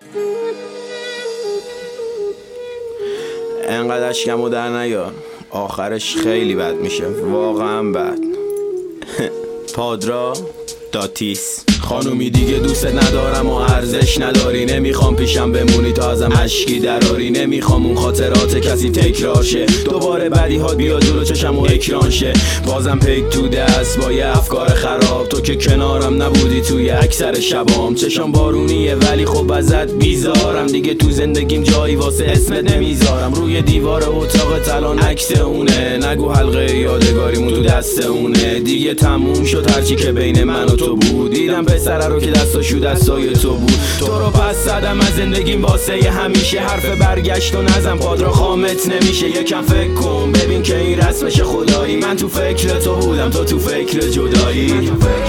انقدر اشکمو در نیار، آخرش خیلی بد میشه، واقعا بد. پادرا داتیس. خانومی دیگه دوست ندارم و ارزش نداری، نمیخوام پیشم بمونی تا ازم اشکی دراری، نمیخوام اون خاطرات کسی تکرار شه، دوباره بدیهات بیاد جلو چشم و اکران شه، بازم پیک تو دست با یه افکار خراب، تو که کنارم نبودی توی اکثر شبام، چشم بارونیه ولی خب ازت بیزارم، دیگه تو زندگیم جایی واسه اسمت نمیذارم، روی دیوار اتاق الان عکس اونه، نگو حلقه یادگاریمون تو دست اونه، دیگه تموم شد هرچی که بین من و تو بود، دیدم پسره رو که دستاشو دستای تو بود، تو رو پس زدم از زندگیم واسه همیشه، حرف برگشت و نزن پادرا خامت نمیشه، یکم فکر کن ببین که این رسمش خدایی، من تو فکر تو بودم تو تو فکر جدایی.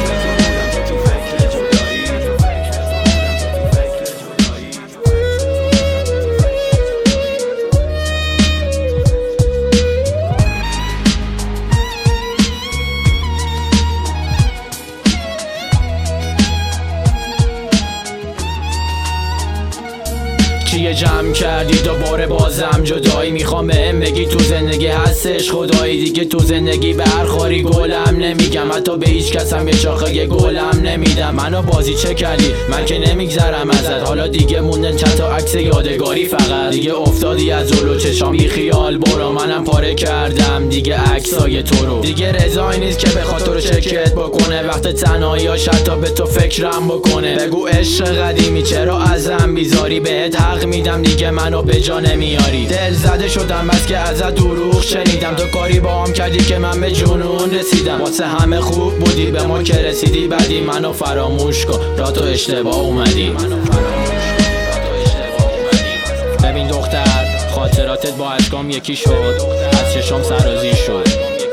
چیه جمع کردی دوباره بازم جدایی، میخوام بهم بگی تو زندگی هستش خدایی، دیگه تو زندگی برخوری گلم نمیگم، حتی به هیچ کسم یه شاخه گلم نمیدم، منو بازی چه کردی من که نمیگذرم ازت، حالا دیگه موندن چند تا عکس یادگاری، فقط دیگه افتادی از جلو چشام بی خیال برو، منم پاره کردم دیگه عکسای تو رو، دیگه رضایی نیست که بخواد تو رو شرکت بکنه، وقت تنهاییاش حتی به تو فکرم بکنه، بگو عشق قدیمی چرا ازم بیزاری، بهت حق میدم دیگه منو به جا نمیاری، دل زده شدم بس که ازت دروغ شنیدم، تو کاری با هم کردی که من به جنون رسیدم، واسه همه خوب بودی به ما که رسیدی بعدی، منو فراموش کن را تو اشتباه اومدی. ببین دختر خاطراتت با اشکام یکی شد، از چشام سرازی شد،